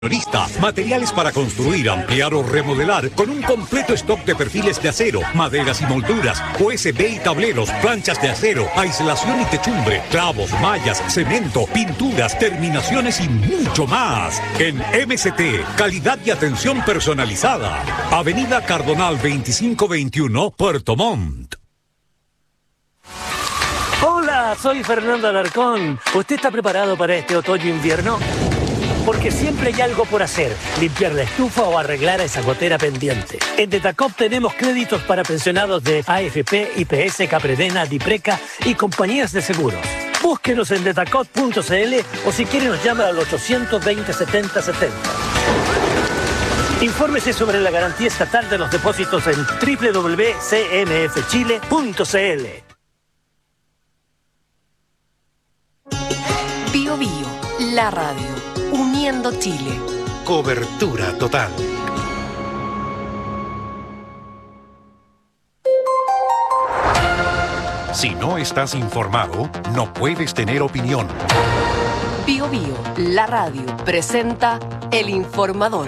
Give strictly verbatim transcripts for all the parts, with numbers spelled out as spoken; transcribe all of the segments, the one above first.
Materiales para construir, ampliar o remodelar con un completo stock de perfiles de acero, maderas y molduras, O S B y tableros, planchas de acero, aislación y techumbre, clavos, mallas, cemento, pinturas, terminaciones y mucho más. En M C T, calidad y atención personalizada. Avenida Cardonal veinticinco veintiuno, Puerto Montt. Hola, soy Fernando Alarcón. ¿Usted está preparado para este otoño-invierno? Porque siempre hay algo por hacer, limpiar la estufa o arreglar esa gotera pendiente. En Detacop tenemos créditos para pensionados de A F P, I P S, Capredena, Dipreca y compañías de seguros. Búsquenos en detacop punto c l o si quiere nos llama al ochocientos veinte, setenta setenta. Infórmese sobre la garantía estatal de los depósitos en doble u doble u doble u punto c m f chile punto c l. Bio Bio, la radio. Uniendo Chile. Cobertura total. Si no estás informado, no puedes tener opinión. Bio Bio, la radio, presenta El Informador.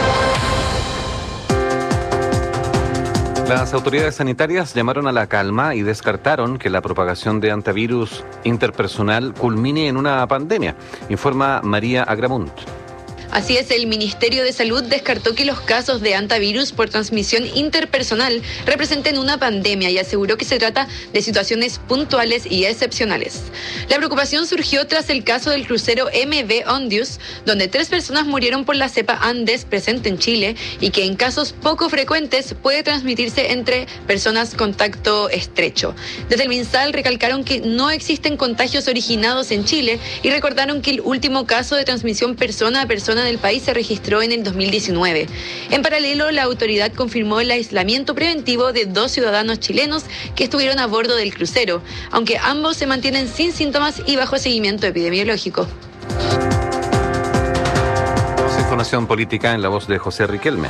Las autoridades sanitarias llamaron a la calma y descartaron que la propagación de antivirus interpersonal culmine en una pandemia, informa María Agramunt. Así es, el Ministerio de Salud descartó que los casos de hantavirus por transmisión interpersonal representen una pandemia y aseguró que se trata de situaciones puntuales y excepcionales. La preocupación surgió tras el caso del crucero M V Ondius, donde tres personas murieron por la cepa Andes presente en Chile y que en casos poco frecuentes puede transmitirse entre personas con contacto estrecho. Desde el MinSal recalcaron que no existen contagios originados en Chile y recordaron que el último caso de transmisión persona a persona del país se registró en el dos mil diecinueve. En paralelo, la autoridad confirmó el aislamiento preventivo de dos ciudadanos chilenos que estuvieron a bordo del crucero, aunque ambos se mantienen sin síntomas y bajo seguimiento epidemiológico. Información política en la voz de José Riquelme.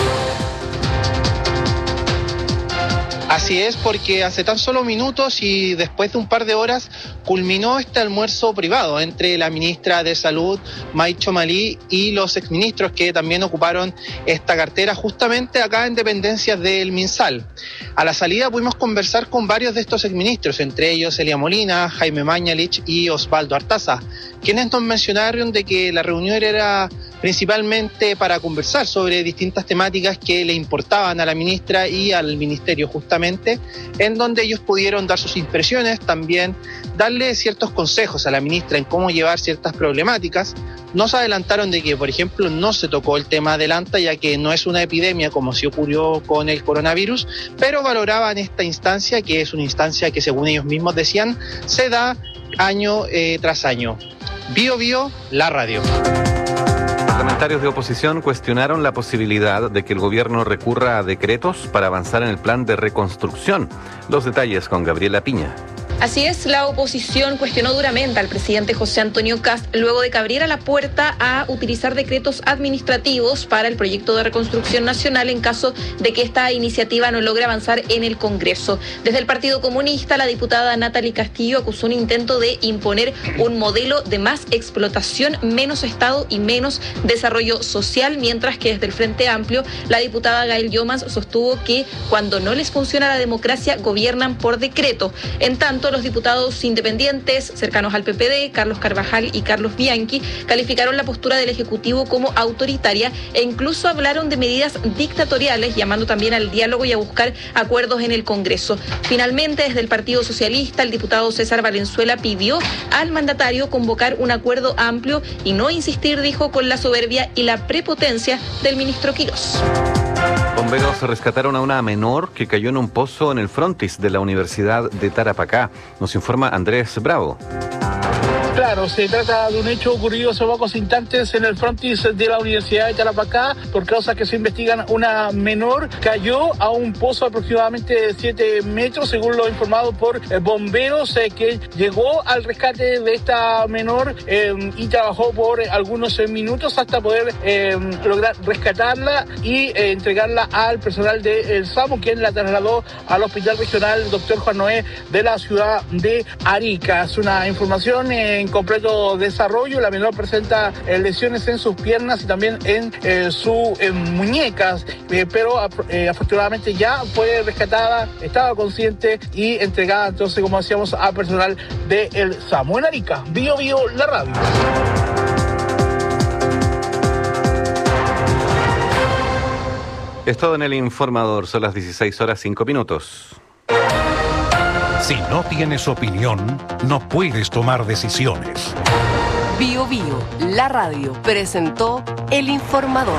Así es, porque hace tan solo minutos y después de un par de horas culminó este almuerzo privado entre la ministra de Salud, Maicho Malí, y los exministros que también ocuparon esta cartera justamente acá en dependencias del MinSal. A la salida pudimos conversar con varios de estos exministros, entre ellos Elia Molina, Jaime Mañalich y Osvaldo Artaza, quienes nos mencionaron de que la reunión era principalmente para conversar sobre distintas temáticas que le importaban a la ministra y al ministerio justamente, en donde ellos pudieron dar sus impresiones, también darle ciertos consejos a la ministra en cómo llevar ciertas problemáticas. Nos adelantaron de que, por ejemplo, no se tocó el tema del ANTA, ya que no es una epidemia como sí ocurrió con el coronavirus, pero valoraban esta instancia, que es una instancia que, según ellos mismos decían, se da año eh, tras año. Bio Bio, la radio. Parlamentarios de oposición cuestionaron la posibilidad de que el gobierno recurra a decretos para avanzar en el plan de reconstrucción. Los detalles con Gabriela Piña. Así es, la oposición cuestionó duramente al presidente José Antonio Kast luego de que abriera la puerta a utilizar decretos administrativos para el proyecto de reconstrucción nacional en caso de que esta iniciativa no logre avanzar en el Congreso. Desde el Partido Comunista, la diputada Natalie Castillo acusó un intento de imponer un modelo de más explotación, menos Estado y menos desarrollo social, mientras que desde el Frente Amplio, la diputada Gael Llomas sostuvo que cuando no les funciona la democracia, gobiernan por decreto. En tanto, los diputados independientes cercanos al P P D, Carlos Carvajal y Carlos Bianchi, calificaron la postura del Ejecutivo como autoritaria e incluso hablaron de medidas dictatoriales, llamando también al diálogo y a buscar acuerdos en el Congreso. Finalmente, desde el Partido Socialista, el diputado César Valenzuela pidió al mandatario convocar un acuerdo amplio y no insistir, dijo, con la soberbia y la prepotencia del ministro Quirós. Bomberos rescataron a una menor que cayó en un pozo en el frontis de la Universidad de Tarapacá. Nos informa Andrés Bravo. Claro, se trata de un hecho ocurrido hace pocos instantes en el frontis de la Universidad de Tarapacá. Por causas que se investigan, una menor cayó a un pozo aproximadamente de siete metros, según lo informado por eh, bomberos, eh, que llegó al rescate de esta menor eh, y trabajó por eh, algunos eh, minutos hasta poder eh, lograr rescatarla y eh, entregarla al personal del SAMU, quien la trasladó al Hospital Regional Doctor Juan Noé de la ciudad de Arica. Es una información en en completo desarrollo. La menor presenta eh, lesiones en sus piernas y también en eh, sus eh, muñecas, eh, pero eh, afortunadamente ya fue rescatada, estaba consciente y entregada, entonces, como decíamos, a personal de el SAMU. En Arica, Bio Bio, la radio. Es todo en el informador, son las dieciséis horas cinco minutos. Si no tienes opinión, no puedes tomar decisiones. Bio Bio, la radio, presentó El Informador.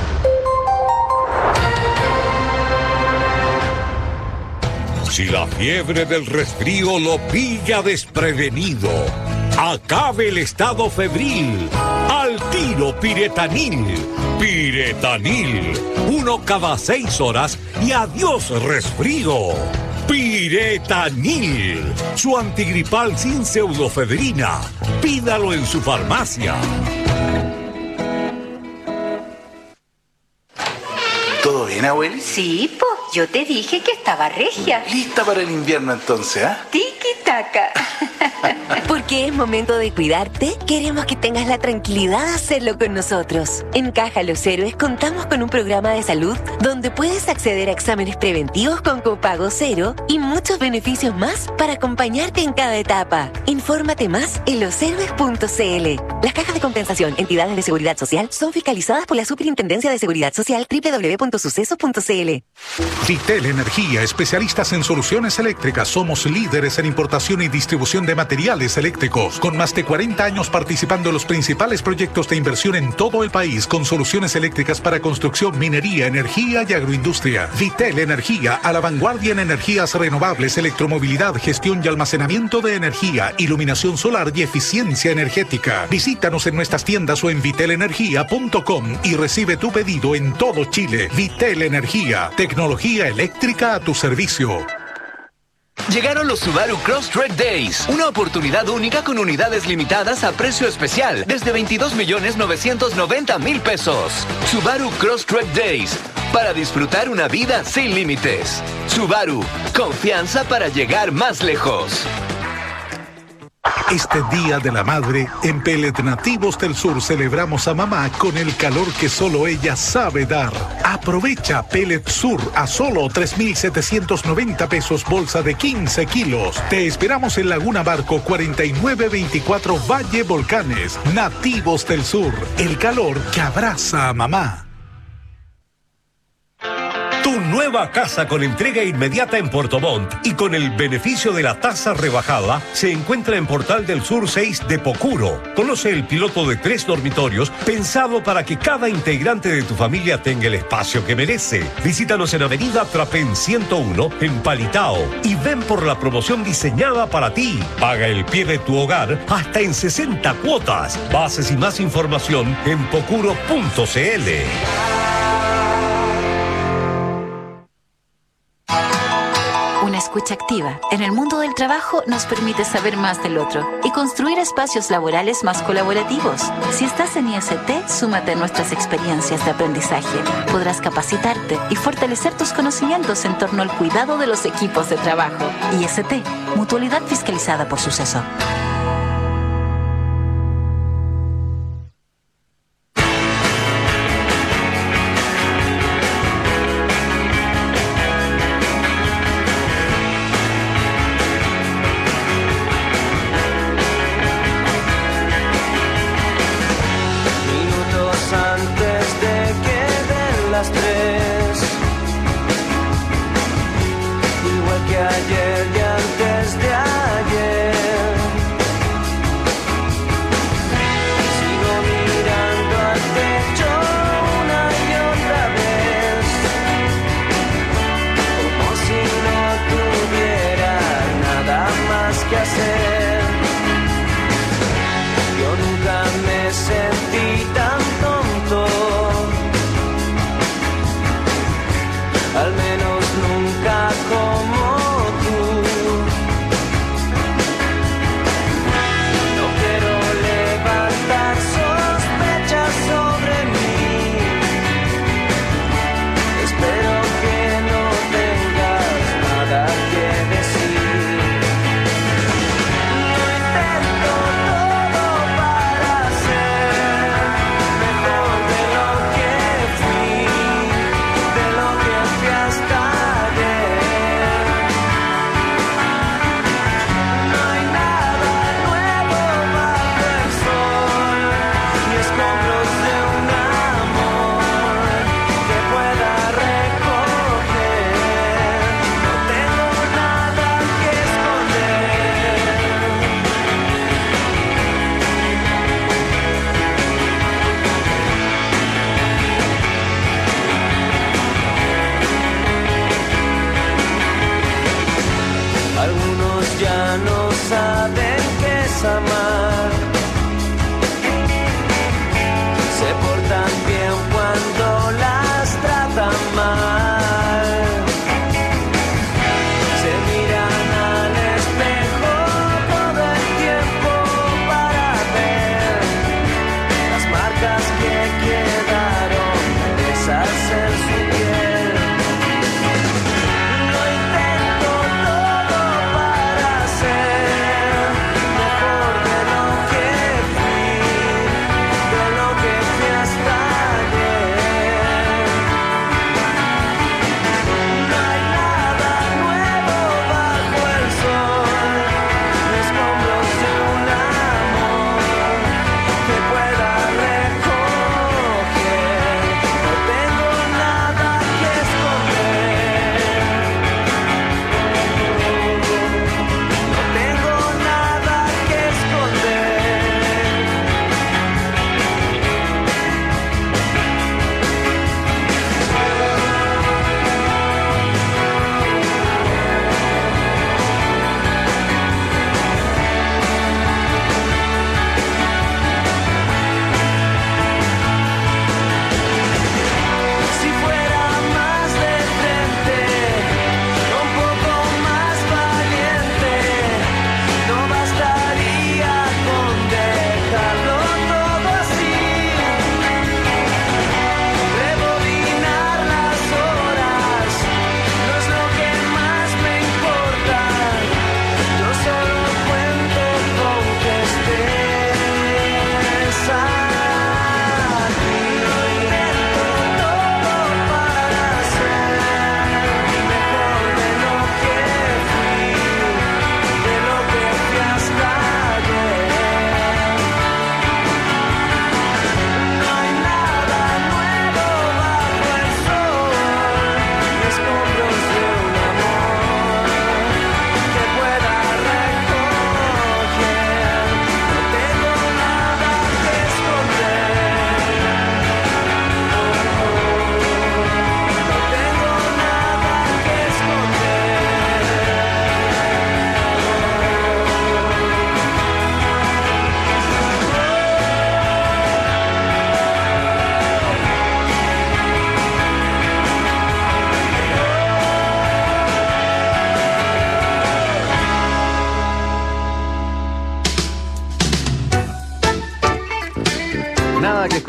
Si la fiebre del resfrío lo pilla desprevenido, acabe el estado febril. Al tiro Piretanil. Piretanil. Uno cada seis horas y adiós resfrío. Piretanil. Su antigripal sin pseudofedrina. Pídalo en su farmacia. ¿Todo bien, abueli? Sí, po. Yo te dije que estaba regia. Lista para el invierno entonces, ¿ah? ¿eh? Tiki-taka. Porque es momento de cuidarte, queremos que tengas la tranquilidad de hacerlo con nosotros. En Caja Los Héroes contamos con un programa de salud donde puedes acceder a exámenes preventivos con copago cero y muchos beneficios más para acompañarte en cada etapa. Infórmate más en los héroes punto c l. Las cajas de compensación, entidades de seguridad social, son fiscalizadas por la Superintendencia de Seguridad Social doble u doble u doble u punto sucesos punto c l. Vitel Energía, especialistas en soluciones eléctricas. Somos líderes en importación y distribución de materiales eléctricos, con más de cuarenta años participando en los principales proyectos de inversión en todo el país, con soluciones eléctricas para construcción, minería, energía y agroindustria. Vitel Energía, a la vanguardia en energías renovables, electromovilidad, gestión y almacenamiento de energía, iluminación solar y eficiencia energética. Visítanos en nuestras tiendas o en vitel energía punto com y recibe tu pedido en todo Chile. Vitel Energía, tecnología eléctrica a tu servicio. Llegaron los Subaru Crosstrek Days, una oportunidad única con unidades limitadas a precio especial, desde veintidós millones novecientos noventa mil pesos. Subaru Crosstrek Days, para disfrutar una vida sin límites. Subaru, confianza para llegar más lejos. Este Día de la Madre, en Pellet Nativos del Sur celebramos a mamá con el calor que solo ella sabe dar. Aprovecha Pellet Sur a solo tres mil setecientos noventa pesos bolsa de quince kilos. Te esperamos en Laguna Barco cuarenta y nueve veinticuatro Valle Volcanes. Nativos del Sur, el calor que abraza a mamá. Tu nueva casa con entrega inmediata en Puerto Montt y con el beneficio de la tasa rebajada se encuentra en Portal del Sur seis de Pocuro. Conoce el piloto de tres dormitorios pensado para que cada integrante de tu familia tenga el espacio que merece. Visítanos en Avenida Trapén ciento uno en Palitao y ven por la promoción diseñada para ti. Paga el pie de tu hogar hasta en sesenta cuotas. Bases y más información en pocuro punto c l. Una escucha activa en el mundo del trabajo nos permite saber más del otro y construir espacios laborales más colaborativos. Si estás en I S T, súmate a nuestras experiencias de aprendizaje. Podrás capacitarte y fortalecer tus conocimientos en torno al cuidado de los equipos de trabajo. I S T, mutualidad fiscalizada por Suceso.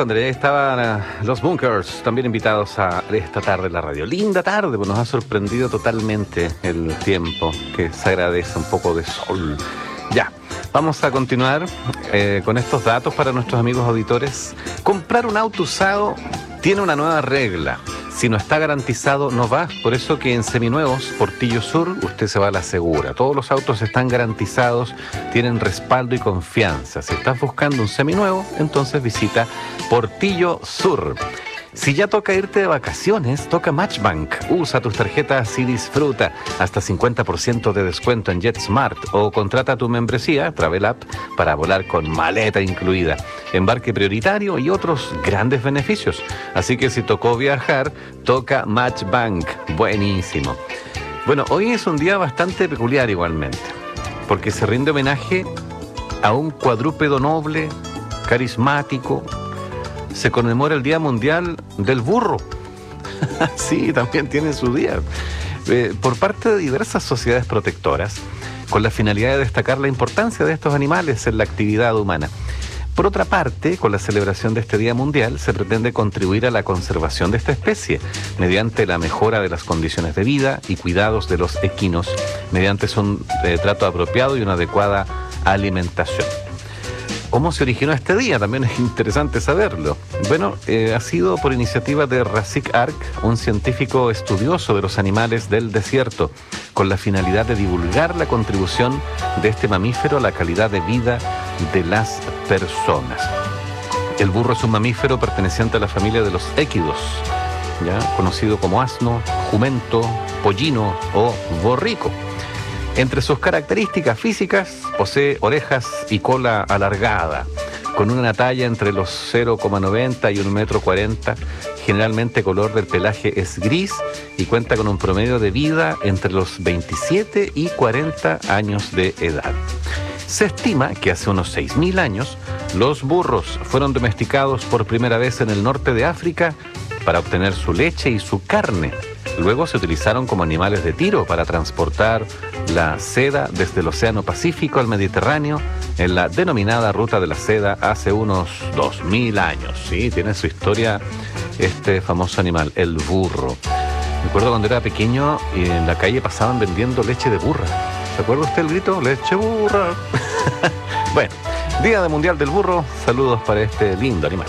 André. Estaban uh, los Bunkers, también invitados a esta tarde en la radio. Linda tarde, pues nos ha sorprendido totalmente el tiempo, que se agradece un poco de sol. Ya, vamos a continuar eh, con estos datos para nuestros amigos auditores. Comprar un auto usado tiene una nueva regla. Si no está garantizado, no va. Por eso que en Seminuevos, Portillo Sur, usted se va a la segura. Todos los autos están garantizados, tienen respaldo y confianza. Si estás buscando un seminuevo, entonces visita Portillo Sur. Si ya toca irte de vacaciones, toca Matchbank. Usa tus tarjetas y disfruta hasta cincuenta por ciento de descuento en JetSmart o contrata tu membresía Travel App para volar con maleta incluida, embarque prioritario y otros grandes beneficios. Así que si tocó viajar, toca Matchbank. Buenísimo. Bueno, hoy es un día bastante peculiar igualmente, porque se rinde homenaje a un cuadrúpedo noble, carismático. Se conmemora el Día Mundial del Burro. Sí, también tiene su día. Eh, por parte de diversas sociedades protectoras, con la finalidad de destacar la importancia de estos animales en la actividad humana. Por otra parte, con la celebración de este Día Mundial, se pretende contribuir a la conservación de esta especie, mediante la mejora de las condiciones de vida y cuidados de los equinos, mediante un eh, trato apropiado y una adecuada alimentación. ¿Cómo se originó este día? También es interesante saberlo. Bueno, eh, ha sido por iniciativa de Rafik Ark, un científico estudioso de los animales del desierto, con la finalidad de divulgar la contribución de este mamífero a la calidad de vida de las personas. El burro es un mamífero perteneciente a la familia de los équidos, ¿ya? Conocido como asno, jumento, pollino o borrico. Entre sus características físicas, posee orejas y cola alargada, con una talla entre los cero coma noventa y un metro cuarenta. Generalmente color del pelaje es gris y cuenta con un promedio de vida entre los veintisiete y cuarenta años de edad. Se estima que hace unos seis mil años, los burros fueron domesticados por primera vez en el norte de África para obtener su leche y su carne. Luego se utilizaron como animales de tiro para transportar la seda desde el Océano Pacífico al Mediterráneo en la denominada Ruta de la Seda hace unos dos mil años. Sí, tiene su historia este famoso animal, el burro. Me acuerdo cuando era pequeño y en la calle pasaban vendiendo leche de burra. ¿Se acuerda usted el grito? ¡Leche burra! Bueno, Día de Mundial del Burro. Saludos para este lindo animal.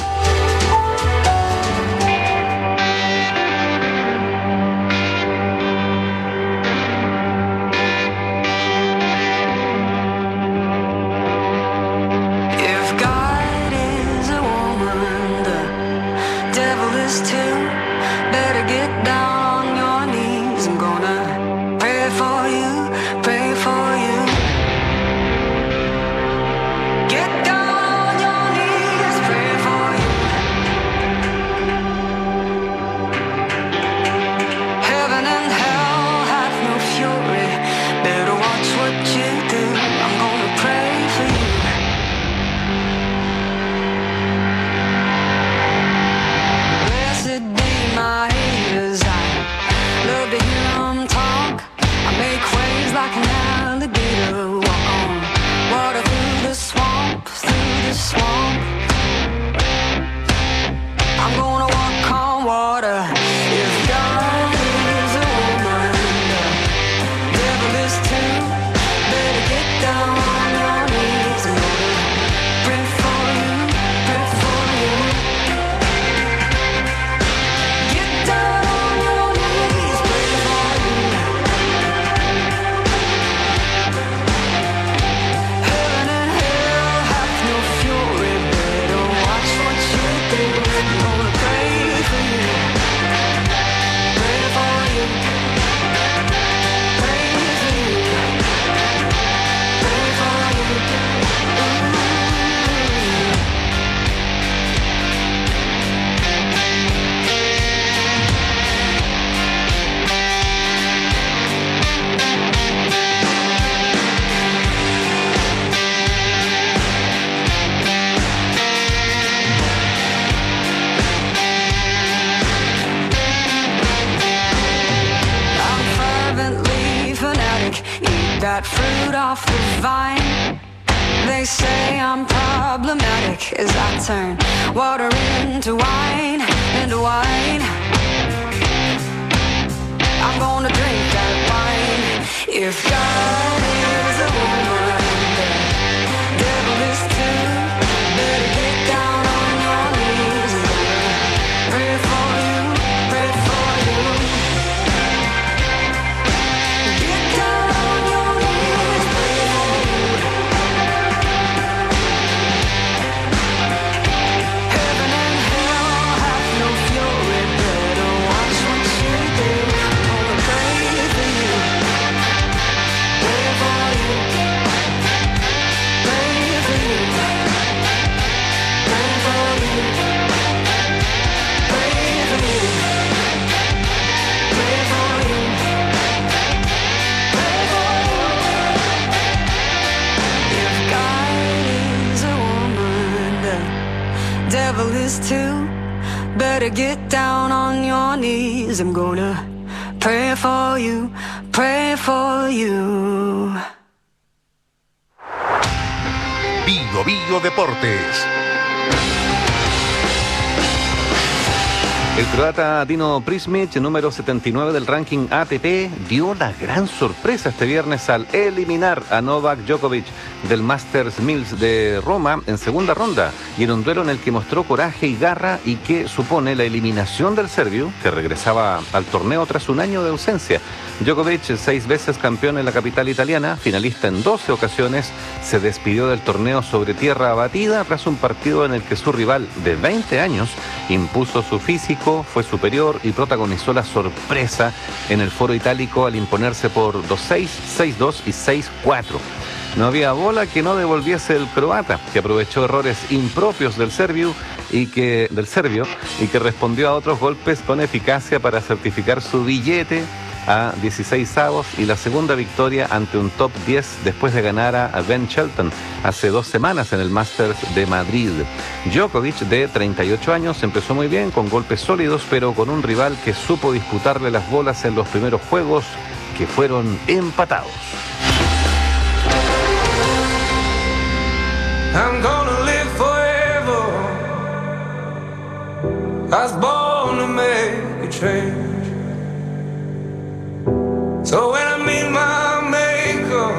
that fruit off the vine. They say I'm problematic as I turn water into wine, into wine. I'm gonna drink that wine. If God is a woman, the devil is too. Better get down on your knees and pray for you, pray for you. Get down on your knees, pray for you. Heaven and hell have no fury, better watch what you do. Devil is too. Better get down on your knees. I'm gonna pray for you, pray for you. Bio Bio Deportes. El croata Dino Prismic, número setenta y nueve del ranking A T P, dio la gran sorpresa este viernes al eliminar a Novak Djokovic del Masters Mills de Roma en segunda ronda, y en un duelo en el que mostró coraje y garra y que supone la eliminación del serbio, que regresaba al torneo tras un año de ausencia. Djokovic, seis veces campeón en la capital italiana, finalista en doce ocasiones, se despidió del torneo sobre tierra batida tras un partido en el que su rival de veinte años impuso su físico, fue superior y protagonizó la sorpresa en el foro itálico al imponerse por dos seis, seis dos y seis cuatro. No había bola que no devolviese el croata, que aprovechó errores impropios del serbio y que del serbio y que respondió a otros golpes con eficacia para certificar su billete a dieciséis avos y la segunda victoria ante un top diez después de ganar a Ben Shelton hace dos semanas en el Masters de Madrid. Djokovic, de treinta y ocho años, empezó muy bien con golpes sólidos, pero con un rival que supo disputarle las bolas en los primeros juegos, que fueron empatados. I'm gonna live forever. I was born to make a change. So when I meet my maker,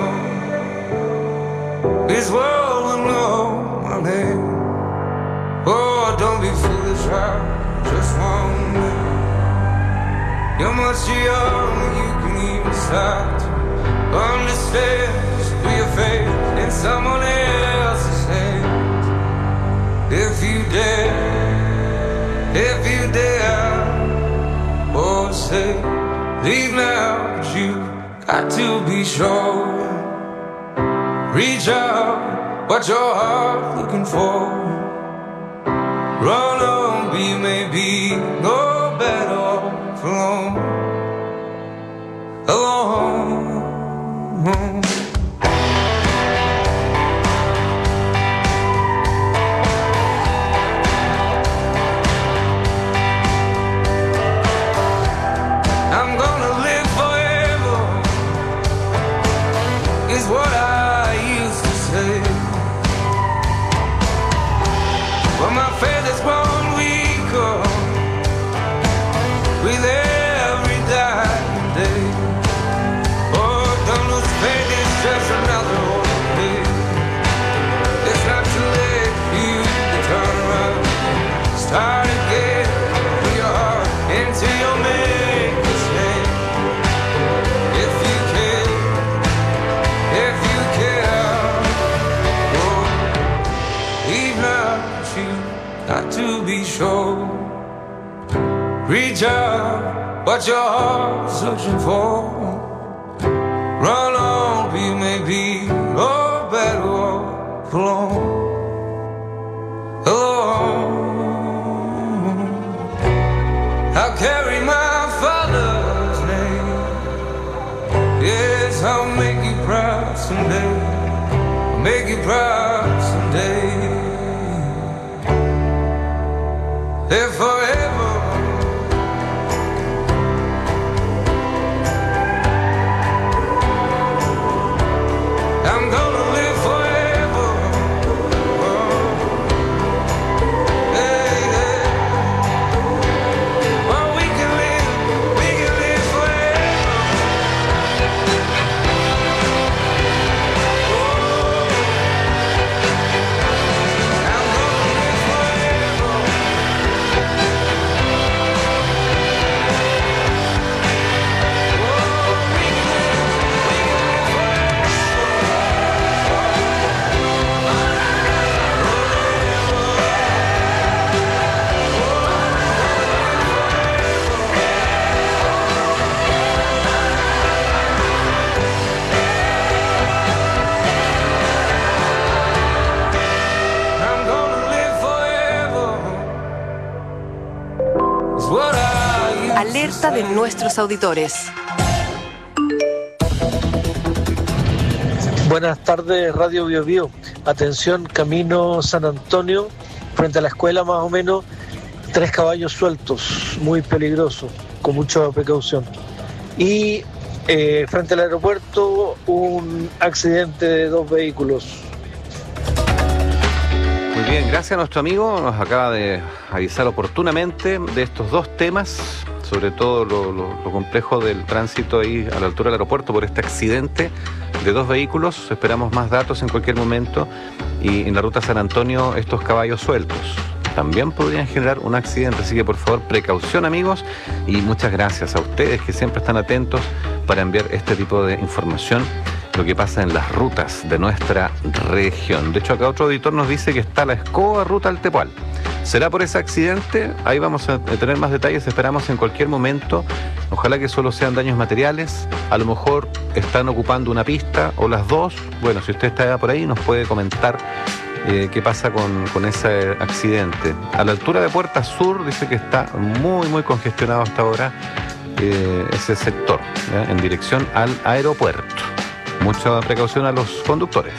this world will know my name. Oh, don't be foolish, I just one day. You're much younger, you can even start to understand. Just put your faith in someone else's hands. If you dare, if you dare, oh say, leave now, but you got to be sure. Reach out, what your heart looking for. Run on, be maybe no better off alone. Alone. I'm gonna live forever, is what I used to say. But my faith has grown weaker with every dying day. Oh, don't lose faith, it's just another old day. It's not too late for you to turn around, start again, put your heart into your maker's hand. If you can, if you care, oh, leave now, but you got to be sure. Reach out, what your heart's searching for. Run on, be maybe no better off alone. Alone. I'll carry my father's name. Yes, I'll make you proud someday. I'll make you proud someday. Live forever. I'm gonna live forever. what I used to Alerta de nuestros auditores. Buenas tardes, Radio Bio Bio. Atención, camino San Antonio, frente a la escuela más o menos, tres caballos sueltos, muy peligroso, con mucha precaución. Y eh, frente al aeropuerto, un accidente de dos vehículos. Muy bien, gracias a nuestro amigo, nos acaba de avisar oportunamente de estos dos temas, sobre todo lo, lo, lo complejo del tránsito ahí a la altura del aeropuerto por este accidente de dos vehículos. Esperamos más datos en cualquier momento. Y en la ruta San Antonio, estos caballos sueltos también podrían generar un accidente, así que por favor, precaución, amigos, y muchas gracias a ustedes que siempre están atentos para enviar este tipo de información, lo que pasa en las rutas de nuestra región. De hecho, acá otro auditor nos dice que está la escoba ruta al Tepual. ¿Será por ese accidente? Ahí vamos a tener más detalles, esperamos en cualquier momento. Ojalá que solo sean daños materiales, a lo mejor están ocupando una pista o las dos. Bueno, si usted está por ahí nos puede comentar eh, qué pasa con, con ese accidente. A la altura de Puerta Sur dice que está muy, muy congestionado hasta ahora eh, ese sector, ¿ya? En dirección al aeropuerto. Mucha precaución a los conductores.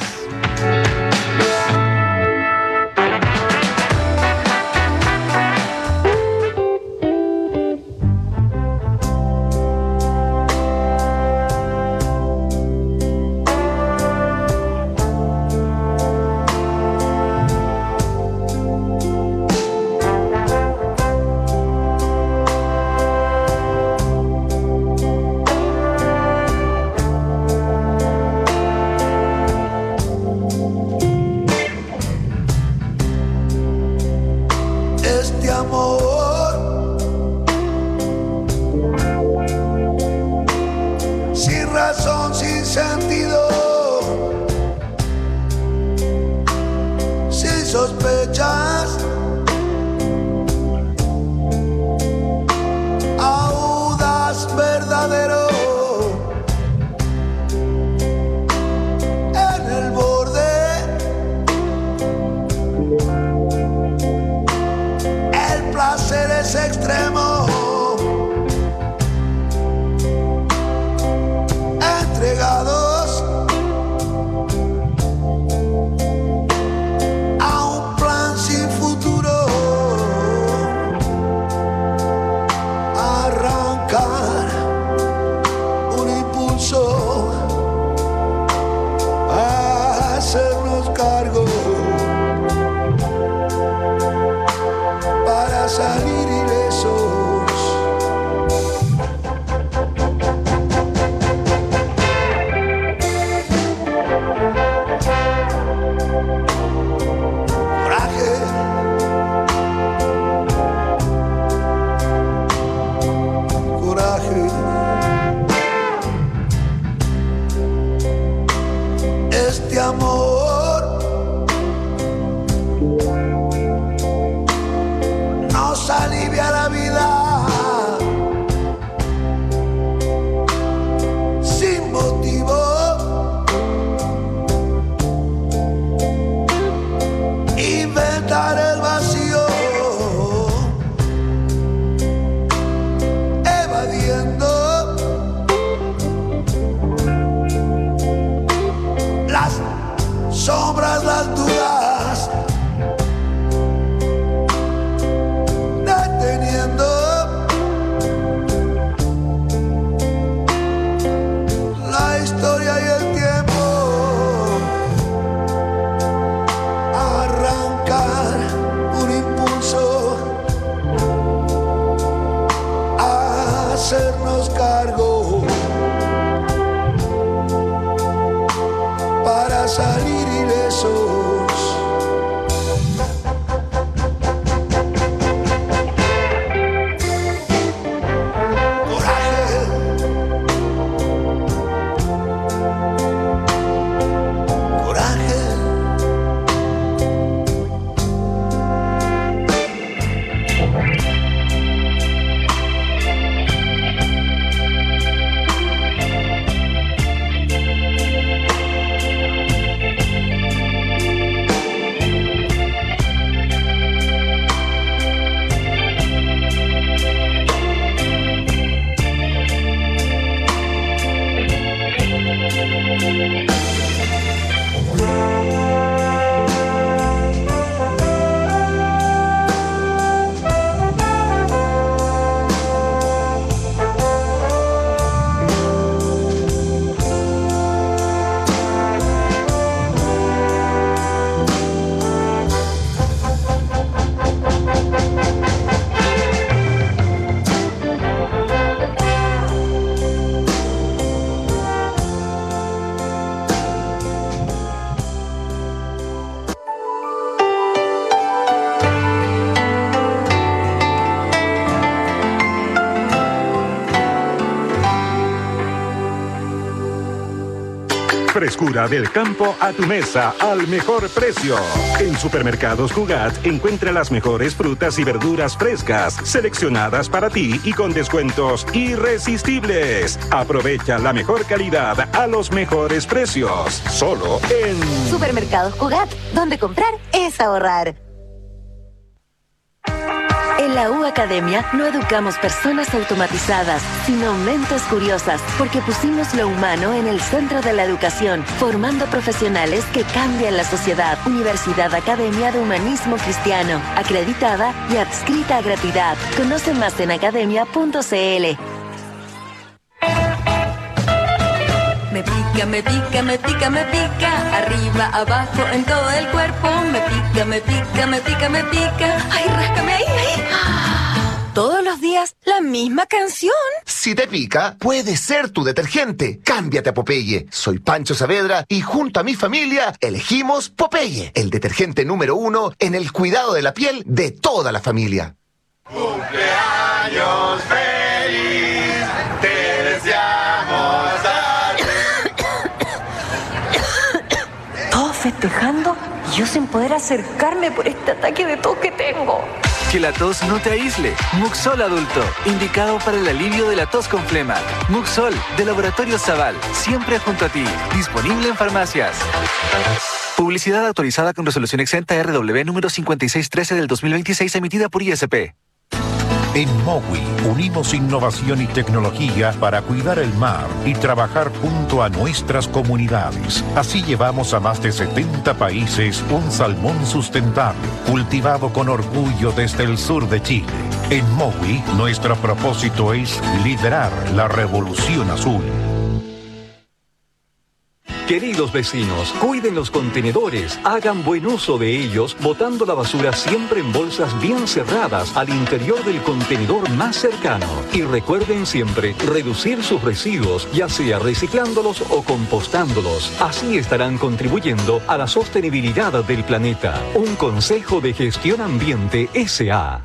frescura del campo a tu mesa al mejor precio. En Supermercados Cugat encuentra las mejores frutas y verduras frescas, seleccionadas para ti y con descuentos irresistibles. Aprovecha la mejor calidad a los mejores precios. Solo en Supermercados Cugat, donde comprar es ahorrar. En la U Academia no educamos personas automatizadas, sino mentes curiosas, porque pusimos lo humano en el centro de la educación, formando profesionales que cambian la sociedad. Universidad Academia de Humanismo Cristiano, acreditada y adscrita a gratuidad. Conoce más en academia punto cl. Me pica, me pica, me pica, me pica. Arriba, abajo, en todo el cuerpo. Me pica, me pica, me pica, me pica. Ay, ráscame ahí, ahí. Todos los días, la misma canción. Si te pica, puede ser tu detergente. Cámbiate a Popeye. Soy Pancho Saavedra y junto a mi familia elegimos Popeye, el detergente número uno en el cuidado de la piel de toda la familia. ¡Cumpleaños feliz! ¡Te deseamos! Todos festejando y yo sin poder acercarme por este ataque de tos que tengo. Que la tos no te aísle. Muxol Adulto, indicado para el alivio de la tos con flema. Muxol, de Laboratorio Zaval, siempre junto a ti. Disponible en farmacias. Publicidad autorizada con resolución exenta R W número cincuenta y seis trece del dos mil veintiséis, emitida por I S P. En Mowi unimos innovación y tecnología para cuidar el mar y trabajar junto a nuestras comunidades. Así llevamos a más de setenta países un salmón sustentable, cultivado con orgullo desde el sur de Chile. En Mowi, nuestro propósito es liderar la revolución azul. Queridos vecinos, cuiden los contenedores, hagan buen uso de ellos, botando la basura siempre en bolsas bien cerradas al interior del contenedor más cercano. Y recuerden siempre reducir sus residuos, ya sea reciclándolos o compostándolos. Así estarán contribuyendo a la sostenibilidad del planeta. Un consejo de Gestión Ambiente S A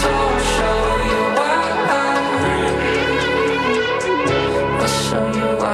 Show you why.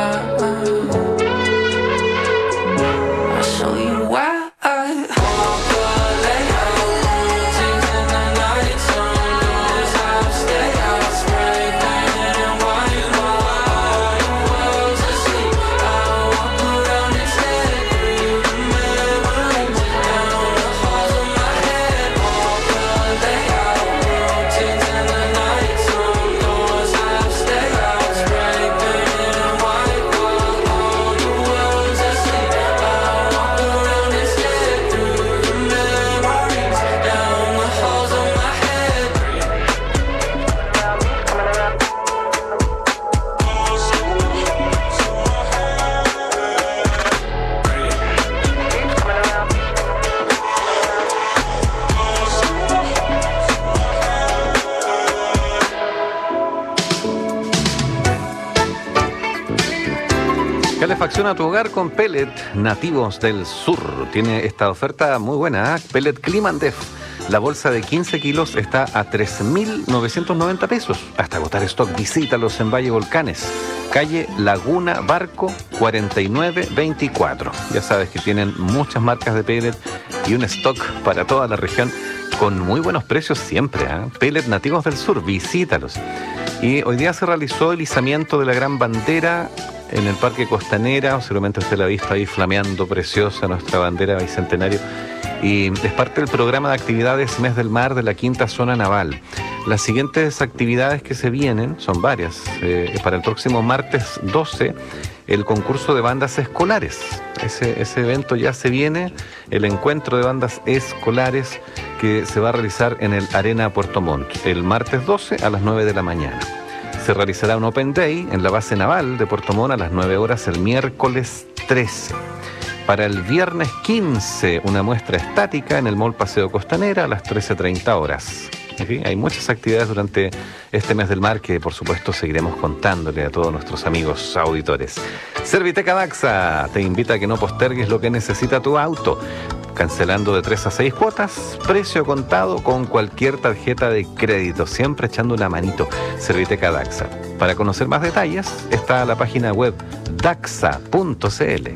Calefacción a tu hogar con pellet nativos del sur. Tiene esta oferta muy buena, ¿eh? Pellet Climandef. La bolsa de quince kilos está a tres mil novecientos noventa pesos. Hasta agotar stock, visítalos en Valle Volcanes, calle Laguna Barco cuarenta y nueve veinticuatro. Ya sabes que tienen muchas marcas de pellet y un stock para toda la región con muy buenos precios siempre, ¿eh? Pellet nativos del sur, visítalos. Y hoy día se realizó el izamiento de la gran bandera en el Parque Costanera. Seguramente usted la ha visto ahí flameando preciosa nuestra bandera bicentenario. Y es parte del programa de actividades Mes del Mar de la Quinta Zona Naval. Las siguientes actividades que se vienen son varias. Eh, para el próximo martes doce, el concurso de bandas escolares. Ese, ese evento ya se viene, el encuentro de bandas escolares que se va a realizar en el Arena Puerto Montt el martes doce a las nueve de la mañana. Se realizará un Open Day en la base naval de Puerto Montt a las nueve horas el miércoles trece. Para el viernes quince, una muestra estática en el Mall Paseo Costanera a las trece treinta horas. En fin, hay muchas actividades durante este mes del mar que, por supuesto, seguiremos contándole a todos nuestros amigos auditores. Serviteca Daxa te invita a que no postergues lo que necesita tu auto, cancelando de tres a seis cuotas, precio contado con cualquier tarjeta de crédito, siempre echando una manito. Serviteca Daxa. Para conocer más detalles, está la página web daxa punto c l.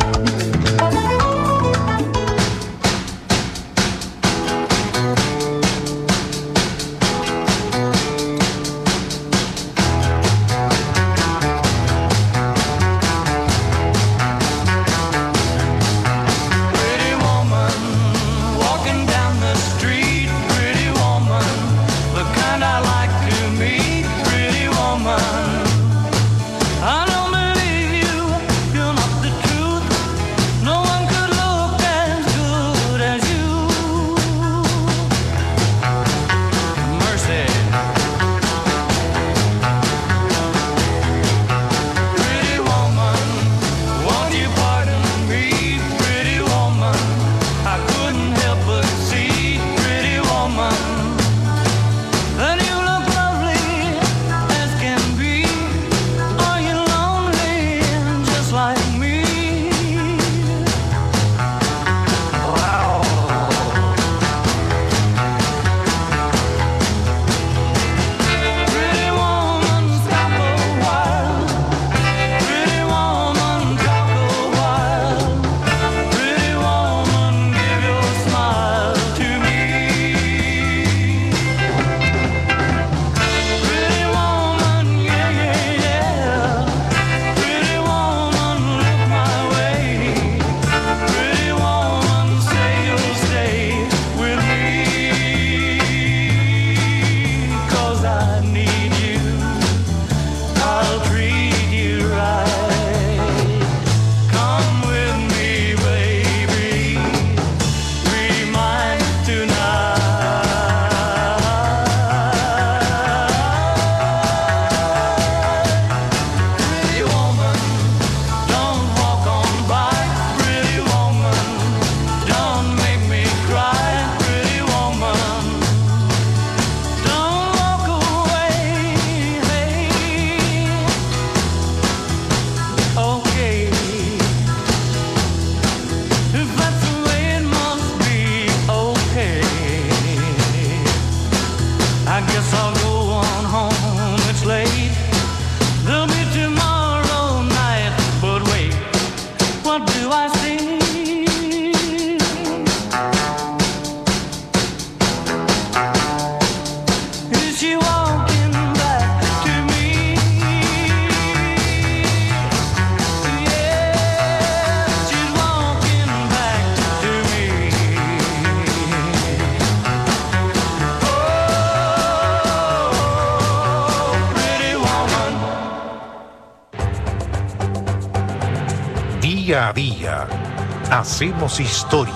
Día a día, hacemos historia.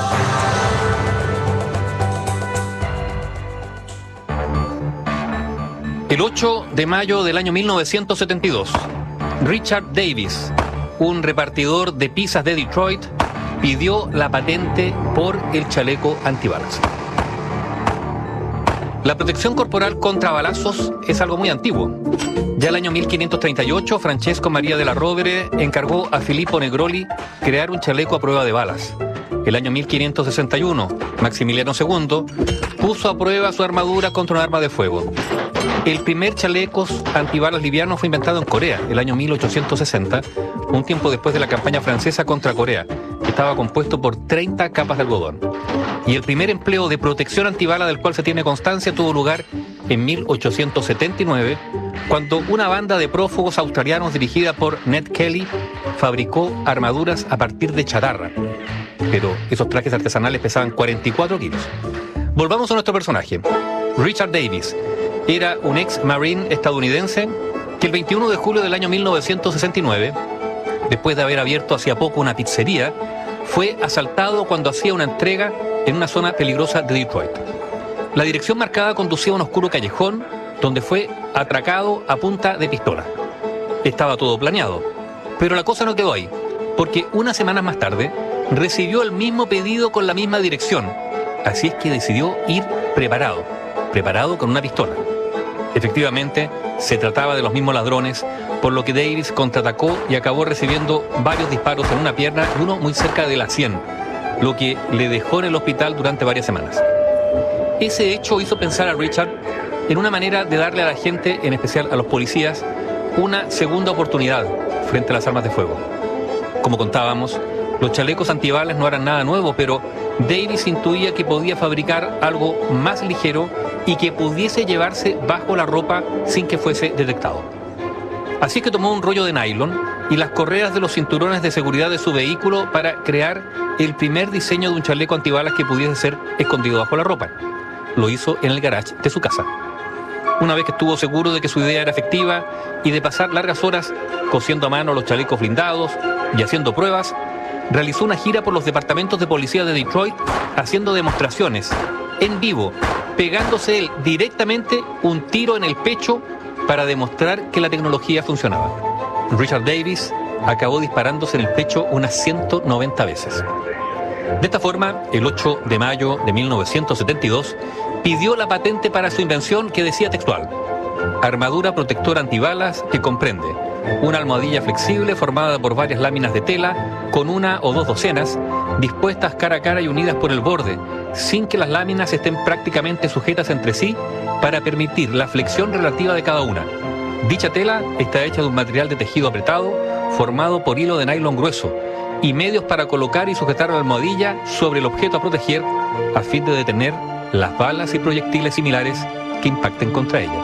El ocho de mayo del año mil novecientos setenta y dos, Richard Davis, un repartidor de pizzas de Detroit, pidió la patente por el chaleco antibalas. La protección corporal contra balazos es algo muy antiguo. Ya el año mil quinientos treinta y ocho, Francesco Maria della Rovere encargó a Filippo Negroli crear un chaleco a prueba de balas. El año mil quinientos sesenta y uno, Maximiliano segundo puso a prueba su armadura contra un arma de fuego. El primer chaleco antibalas liviano fue inventado en Corea, el año mil ochocientos sesenta, un tiempo después de la campaña francesa contra Corea, que estaba compuesto por treinta capas de algodón. Y el primer empleo de protección antibala del cual se tiene constancia tuvo lugar en mil ochocientos setenta y nueve, cuando una banda de prófugos australianos dirigida por Ned Kelly fabricó armaduras a partir de chatarra. Pero esos trajes artesanales pesaban cuarenta y cuatro kilos. Volvamos a nuestro personaje. Richard Davis era un ex marine estadounidense que el veintiuno de julio del año mil novecientos sesenta y nueve, después de haber abierto hacía poco una pizzería, fue asaltado cuando hacía una entrega en una zona peligrosa de Detroit. La dirección marcada conducía a un oscuro callejón donde fue atracado a punta de pistola. Estaba todo planeado, pero la cosa no quedó ahí, porque unas semanas más tarde recibió el mismo pedido con la misma dirección. Así es que decidió ir preparado, preparado con una pistola. Efectivamente, se trataba de los mismos ladrones, por lo que Davis contraatacó y acabó recibiendo varios disparos en una pierna y uno muy cerca de la sien, lo que le dejó en el hospital durante varias semanas. Ese hecho hizo pensar a Richard en una manera de darle a la gente, en especial a los policías, una segunda oportunidad frente a las armas de fuego. Como contábamos, los chalecos antibalas no eran nada nuevo, pero Davis intuía que podía fabricar algo más ligero y que pudiese llevarse bajo la ropa sin que fuese detectado. Así que tomó un rollo de nylon y las correas de los cinturones de seguridad de su vehículo para crear el primer diseño de un chaleco antibalas que pudiese ser escondido bajo la ropa. Lo hizo en el garage de su casa. Una vez que estuvo seguro de que su idea era efectiva y de pasar largas horas cosiendo a mano los chalecos blindados y haciendo pruebas, realizó una gira por los departamentos de policía de Detroit haciendo demostraciones en vivo, pegándose él directamente un tiro en el pecho para demostrar que la tecnología funcionaba. Richard Davis acabó disparándose en el pecho unas ciento noventa veces. De esta forma, el ocho de mayo de mil novecientos setenta y dos, pidió la patente para su invención que decía textual: armadura protectora antibalas que comprende una almohadilla flexible formada por varias láminas de tela con una o dos docenas dispuestas cara a cara y unidas por el borde, sin que las láminas estén prácticamente sujetas entre sí para permitir la flexión relativa de cada una. Dicha tela está hecha de un material de tejido apretado formado por hilo de nylon grueso y medios para colocar y sujetar la almohadilla sobre el objeto a proteger a fin de detener las balas y proyectiles similares que impacten contra ella.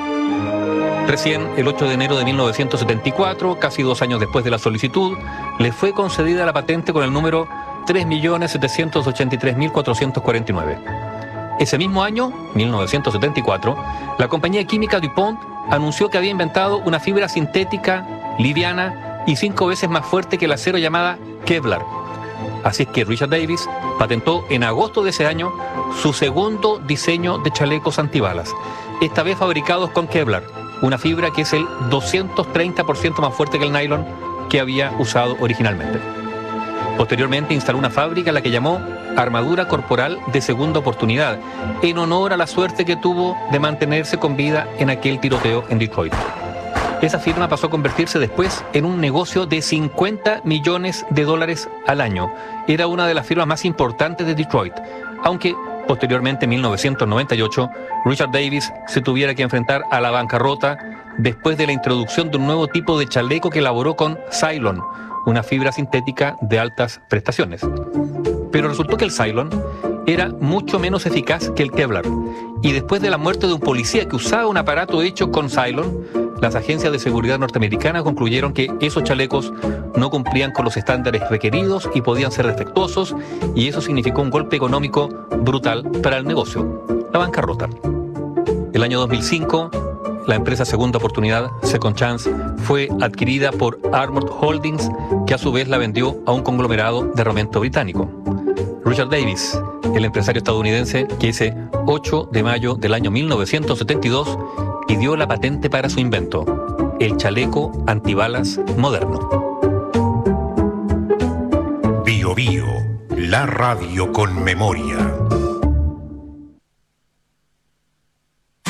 Recién, el ocho de enero de mil novecientos setenta y cuatro, casi dos años después de la solicitud, le fue concedida la patente con el número tres millones setecientos ochenta y tres mil cuatrocientos cuarenta y nueve. Ese mismo año, mil novecientos setenta y cuatro, la compañía química DuPont anunció que había inventado una fibra sintética, liviana y cinco veces más fuerte que el acero llamada Kevlar. Así es que Richard Davis patentó en agosto de ese año su segundo diseño de chalecos antibalas, esta vez fabricados con Kevlar, una fibra que es el doscientos treinta por ciento más fuerte que el nylon que había usado originalmente. Posteriormente instaló una fábrica a la que llamó Armadura Corporal de Segunda Oportunidad, en honor a la suerte que tuvo de mantenerse con vida en aquel tiroteo en Detroit. Esa firma pasó a convertirse después en un negocio de cincuenta millones de dólares al año. Era una de las firmas más importantes de Detroit, aunque posteriormente en mil novecientos noventa y ocho Richard Davis se tuviera que enfrentar a la bancarrota después de la introducción de un nuevo tipo de chaleco que elaboró con Cylon, una fibra sintética de altas prestaciones. Pero resultó que el Cylon era mucho menos eficaz que el Kevlar, y después de la muerte de un policía que usaba un aparato hecho con Cylon, las agencias de seguridad norteamericanas concluyeron que esos chalecos no cumplían con los estándares requeridos y podían ser defectuosos, y eso significó un golpe económico brutal para el negocio, la bancarrota. El año dos mil cinco, la empresa Segunda Oportunidad, Second Chance, fue adquirida por Armored Holdings, que a su vez la vendió a un conglomerado de armamento británico. Richard Davis, el empresario estadounidense que ese ocho de mayo del año mil novecientos setenta y dos pidió la patente para su invento, el chaleco antibalas moderno. Bio Bio, la radio con memoria.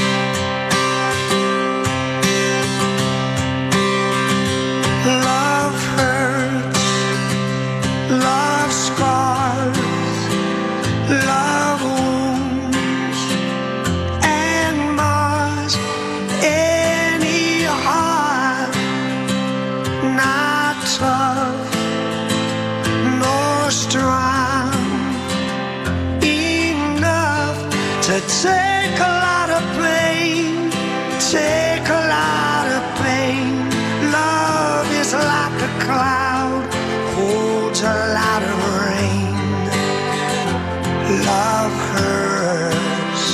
take a lot of pain, take a lot of pain. Love is like a cloud, holds a lot of rain. Love hurts.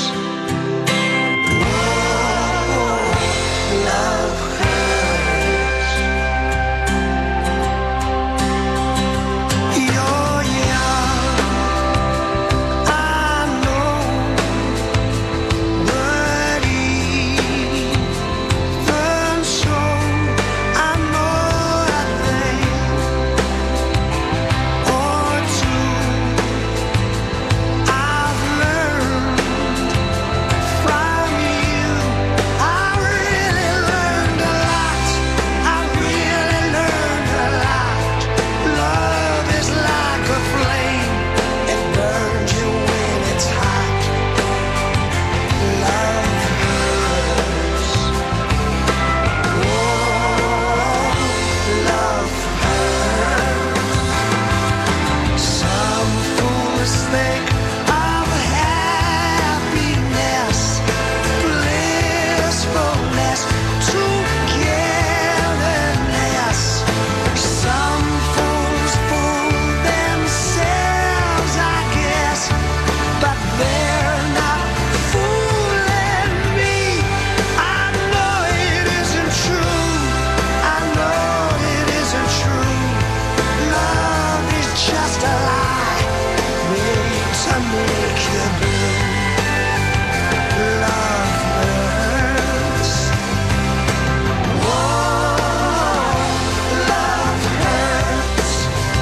Whoa, love hurts. You're young, I know, but even so, I know a thing or two. I've learned from you. I really learned a lot. I really learned a lot. Love is like a flame. It burns you when it's hot. Love hurts. Whoa, love hurts. Some fools think of happiness, blissfulness, togetherness. Some fools fool themselves, I guess, but they're not fooling me. I know it isn't true. I know it isn't true. Love is just a lie made to make you blue. Love hurts. Whoa, love hurts.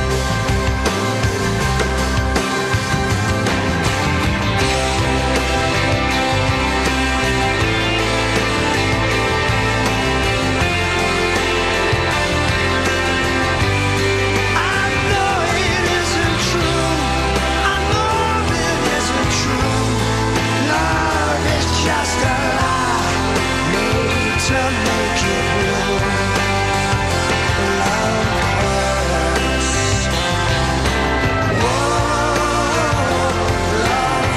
I know it isn't true. I know it isn't true. Love is just a lie made to make you blue. Love hurts. Whoa, love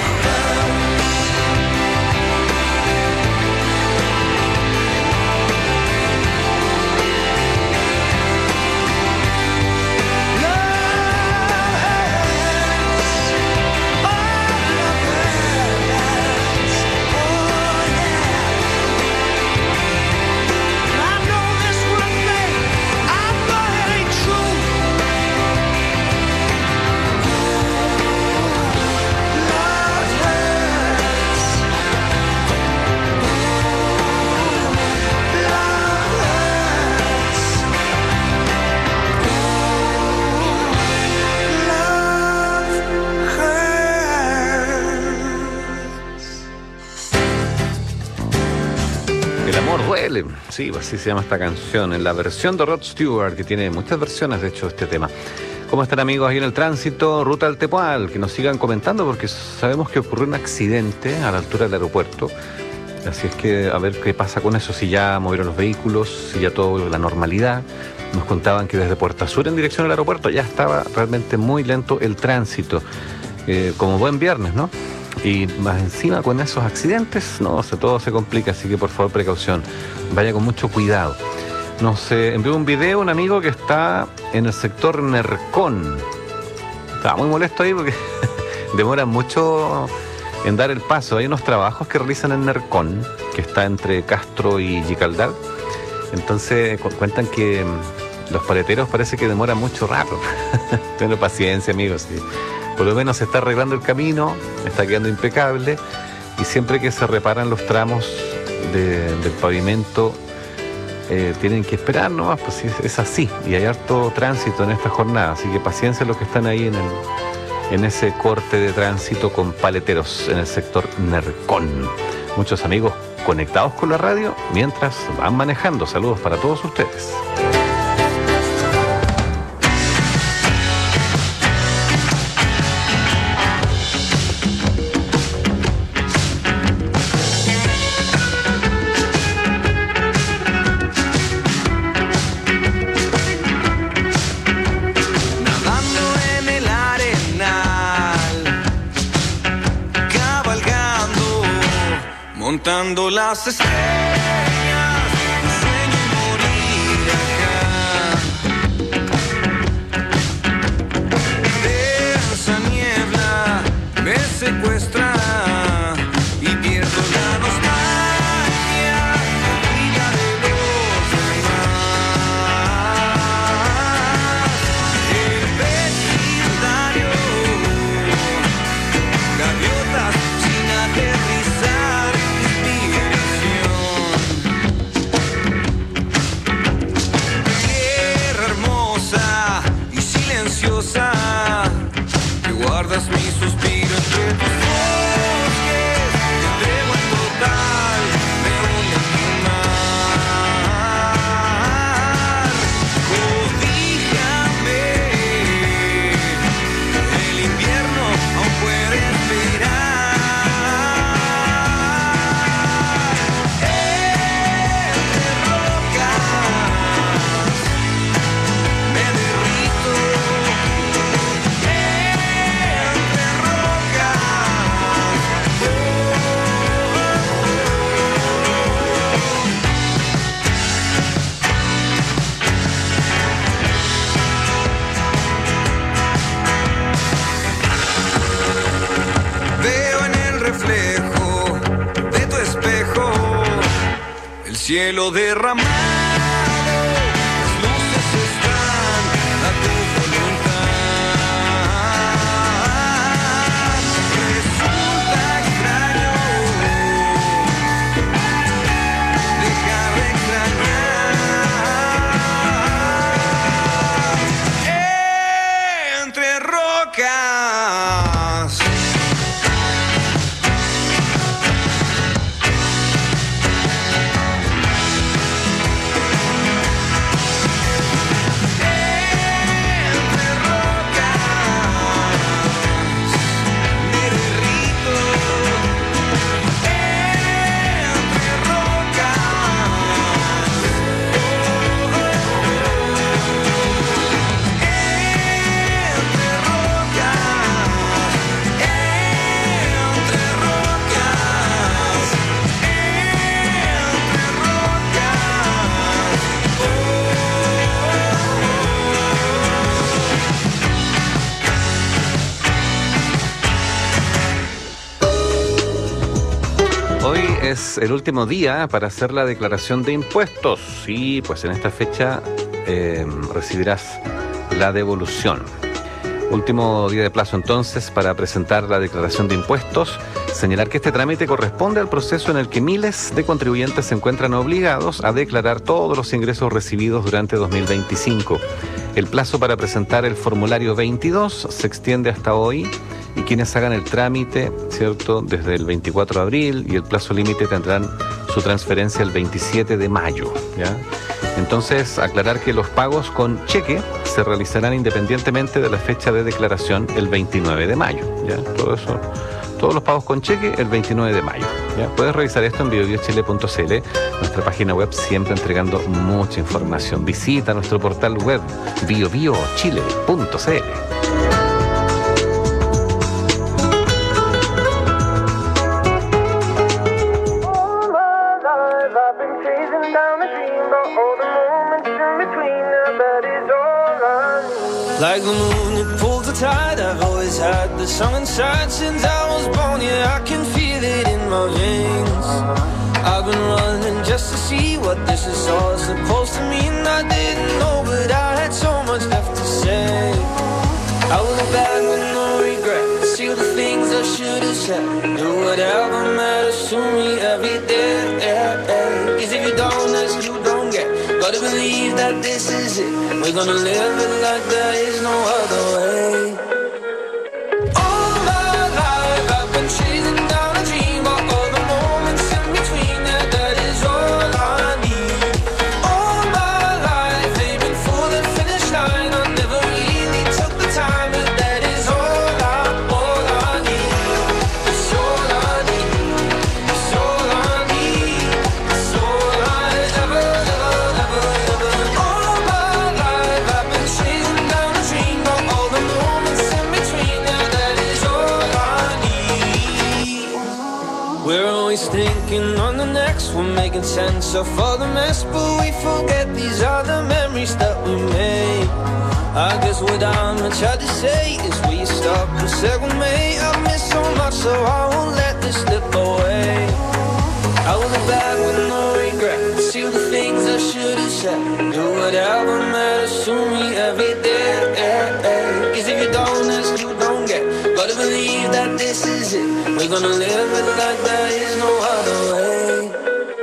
El amor duele, sí, así se llama esta canción, en la versión de Rod Stewart, que tiene muchas versiones, de hecho, de este tema. ¿Cómo están, amigos, ahí en el tránsito? Ruta al Tepual, que nos sigan comentando, porque sabemos que ocurrió un accidente a la altura del aeropuerto, así es que a ver qué pasa con eso, si ya movieron los vehículos, si ya todo la normalidad. Nos contaban que desde Puerta Sur en dirección al aeropuerto ya estaba realmente muy lento el tránsito, eh, como buen viernes, ¿no? Y más encima con esos accidentes, no, se, todo se complica, así que por favor precaución, vaya con mucho cuidado. Nos eh, envió un video un amigo que está en el sector Nercón. Estaba muy molesto ahí porque demoran mucho en dar el paso. Hay unos trabajos que realizan en Nercón, que está entre Castro y Yicaldal. Entonces cu- cuentan que mm, los paleteros parece que demoran mucho rato. Tengan paciencia, amigos, sí. Por lo menos se está arreglando el camino, está quedando impecable, y siempre que se reparan los tramos de- del pavimento, eh, tienen que esperar nomás, pues sí, es, es así, y hay harto tránsito en esta jornada, así que paciencia los que están ahí en, el, en ese corte de tránsito con paleteros en el sector Nercón. Muchos amigos conectados con la radio mientras van manejando. Saludos para todos ustedes. Cabalgando contando las estrellas, sueño morir acá. Densa niebla me secuestra y pierdo la nostalgia, vida de los demás. El vecindario, gaviotas sin aterrizar, inspiración. Tierra hermosa y silenciosa, que guardas mi suspiro entre tus bosques, te entrego en total, me hunde en tu mar. Cobíjame, el invierno aún puede esperar. Entre rocas me derrito, entre rocas. Veo en el reflejo de tu espejo el cielo derramado, las luces están a tu voluntad. Resulta extraño dejar de extrañar. Entre rocas. Hoy es el último día para hacer la declaración de impuestos y pues en esta fecha eh, recibirás la devolución. Último día de plazo entonces para presentar la declaración de impuestos. Señalar que este trámite corresponde al proceso en el que miles de contribuyentes se encuentran obligados a declarar todos los ingresos recibidos durante dos mil veinticinco. El plazo para presentar el formulario veintidós se extiende hasta hoy y quienes hagan el trámite, ¿cierto?, desde el veinticuatro de abril y el plazo límite tendrán su transferencia el veintisiete de mayo, ¿ya? Entonces, aclarar que los pagos con cheque se realizarán independientemente de la fecha de declaración el veintinueve de mayo, ¿ya? Todo eso, todos los pagos con cheque el veintinueve de mayo, ¿ya? Puedes revisar esto en bio bio chile punto c l, nuestra página web siempre entregando mucha información. Visita nuestro portal web bio bio chile punto c l. Like the moon, it pulls the tide. I've always had the song inside since I was born. Yeah, I can feel it in my veins. I've been running just to see what this is all supposed to mean. I didn't know, but I had so much left to say. I will look back with no regret. See the things I should have said. Do whatever matters to me every day. Cause if you don't ask, you don't get. Gotta believe that this is it. We're gonna live it like there is no other way. All my life I've been chasing down a dream, but all the moments in between, yeah, that is all I need. All my life they've been for the finish line. I never really took the time, but that is all I, all I need. It's all I need. It's all I need. It's all I ever, ever, ever, ever. All my life I've been chasing down a dream, but all the moments the next one making sense of all the mess, but we forget these are the memories that we made. I guess what I'm trying to say is will you stop and say with me? I miss so much, so I won't let this slip away. I will look back with no regret, see the things I should have said, do whatever matters to me every day. Cause if you don't ask, you don't get. Gotta believe that this is it. We're gonna live it like there is no other way.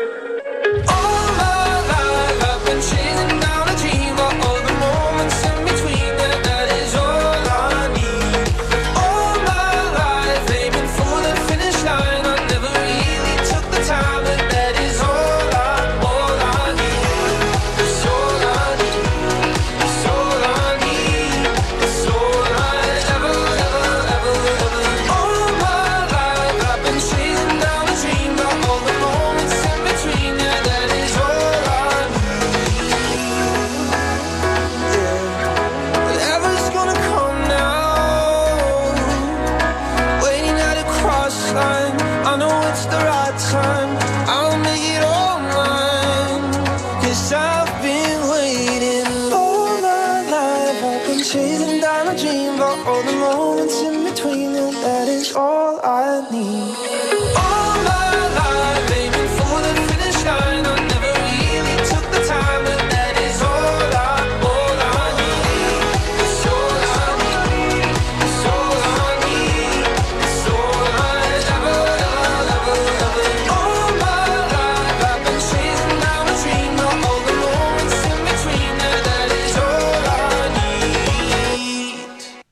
All my life I've been chasing down a dream, but all the moments in between, that, that is all I need. All my life aiming for the finish line, I never really took the time, but that is all I, all I need. It's all I need. It's all I need. It's all I ever, ever, ever, ever. All my life I've been chasing down a dream, but all the moments in between, yeah, that is all I need. Yeah. Whatever's gonna come now, waiting at a cross line, I know it's the right time, I'll make it all mine. Cause I've been waiting all my life, I've been chasing down a dream, but all the moments in between, yeah, that is all I need. All my life aiming for the finish line, I never really took the time, but that is all I, all I need. It's all I need. It's all I need. It's all I ever, ever, ever, ever. All my life I've been chasing down a dream, but all the moments in between, yeah, that is all I need.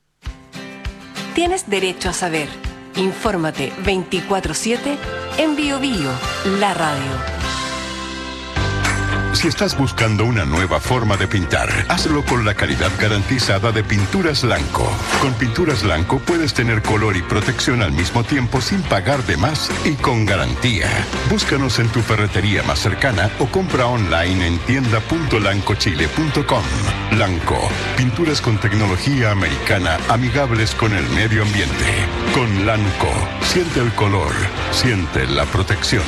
Tienes derecho a saber. Infórmate veinticuatro siete en Bio Bio, la radio. Si estás buscando una nueva forma de pintar, hazlo con la calidad garantizada de Pinturas Lanco. Con Pinturas Lanco puedes tener color y protección al mismo tiempo sin pagar de más y con garantía. Búscanos en tu ferretería más cercana o compra online en tienda punto lanco chile punto com. Lanco, pinturas con tecnología americana amigables con el medio ambiente. Con Lanco, siente el color, siente la protección.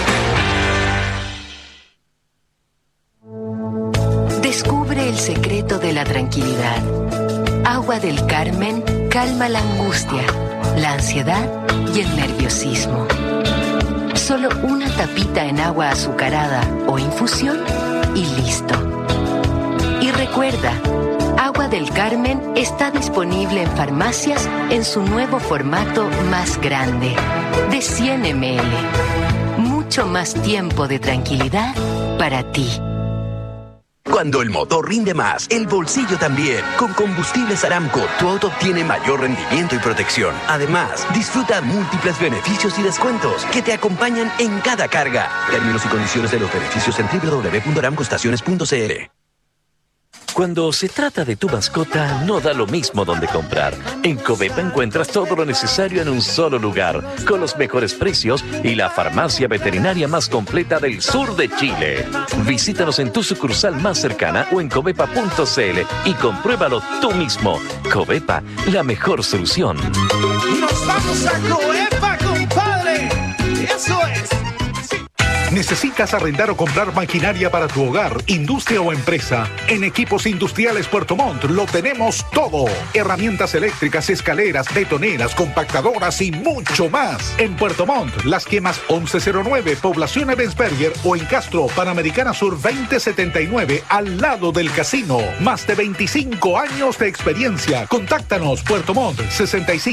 Descubre el secreto de la tranquilidad. Agua del Carmen calma la angustia, la ansiedad y el nerviosismo. Solo una tapita en agua azucarada o infusión y listo. Y recuerda, Agua del Carmen está disponible en farmacias en su nuevo formato más grande, de cien mililitros. Mucho más tiempo de tranquilidad para ti. Cuando el motor rinde más, el bolsillo también. Con Combustibles Aramco, tu auto obtiene mayor rendimiento y protección. Además, disfruta múltiples beneficios y descuentos que te acompañan en cada carga. Términos y condiciones de los beneficios en doble u doble u doble u punto aramco estaciones punto c l. Cuando se trata de tu mascota, no da lo mismo donde comprar. En Covepa encuentras todo lo necesario en un solo lugar, con los mejores precios y la farmacia veterinaria más completa del sur de Chile. Visítanos en tu sucursal más cercana o en covepa punto c l y compruébalo tú mismo. Covepa, la mejor solución. ¡Nos vamos a Covepa, compadre! ¡Eso es! ¿Necesitas arrendar o comprar maquinaria para tu hogar, industria o empresa? En Equipos Industriales Puerto Montt lo tenemos todo. Herramientas eléctricas, escaleras, betoneras, compactadoras y mucho más. En Puerto Montt, Las Quemas once cero nueve, Población Ebensberger, o en Castro, Panamericana Sur veinte setenta y nueve, al lado del casino. Más de veinticinco años de experiencia. Contáctanos, Puerto Montt, sesenta y cinco